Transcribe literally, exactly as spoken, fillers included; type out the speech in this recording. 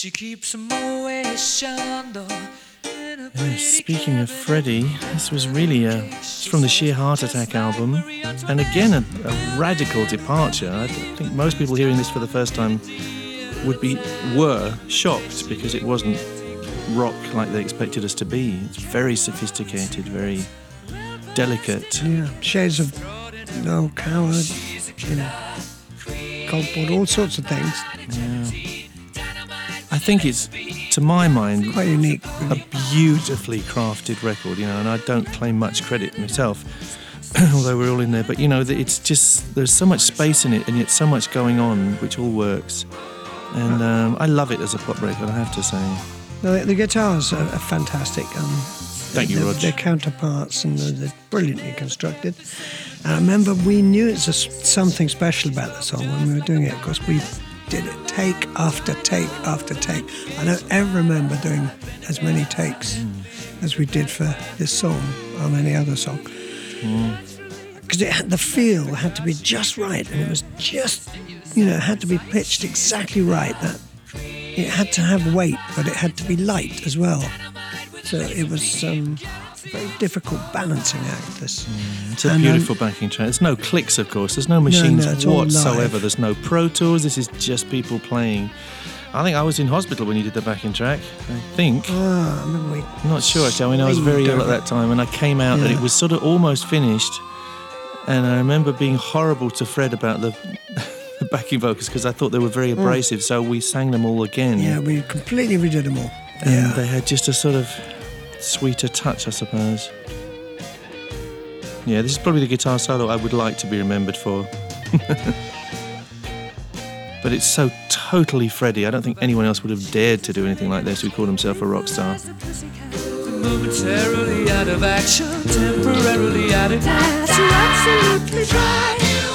She keeps a Moet Chandon. Uh, speaking of Freddie, this was really a, it's from the Sheer Heart Attack album, and again a, a radical departure. I think most people hearing this for the first time would be were shocked because it wasn't rock like they expected us to be. It's very sophisticated, very delicate. Yeah, shades of Noel Coward, you know, Coldport, all sorts of things. Yeah. I think it's, to my mind, quite unique. Really. A beautifully crafted record, you know, and I don't claim much credit myself, although we're all in there. But, you know, it's just, there's so much space in it and yet so much going on, which all works. And um, I love it as a pop record, I have to say. The, the guitars are, are fantastic. Um, Thank you, Rog. Their counterparts, and they're, they're brilliantly constructed. And I remember we knew it's a, something special about the song when we were doing it, because we did it take after take after take. I don't ever remember doing as many takes mm. as we did for this song on any other song. Because mm. it had, the feel had to be just right, and it was just, you know, it had to be pitched exactly right. That it had to have weight, but it had to be light as well. So it was um, a very difficult balancing act, this. Mm, it's a and beautiful um, backing track. There's no clicks, of course. There's no machines no, no, whatsoever. There's no Pro Tools. This is just people playing. I think I was in hospital when you did the backing track. I think. Oh, I remember we I'm not sure, actually. I mean, I was very ill at that time, and I came out yeah. and it was sort of almost finished. And I remember being horrible to Fred about the... the backing vocals, because I thought they were very abrasive, mm. so we sang them all again. Yeah, we completely redid them all. And yeah. they had just a sort of sweeter touch, I suppose. Yeah, this is probably the guitar solo I would like to be remembered for. But it's so totally Freddie. I don't think anyone else would have dared to do anything like this who called himself a rock star. Momentarily out of action, temporarily out of gas, you're absolutely dry.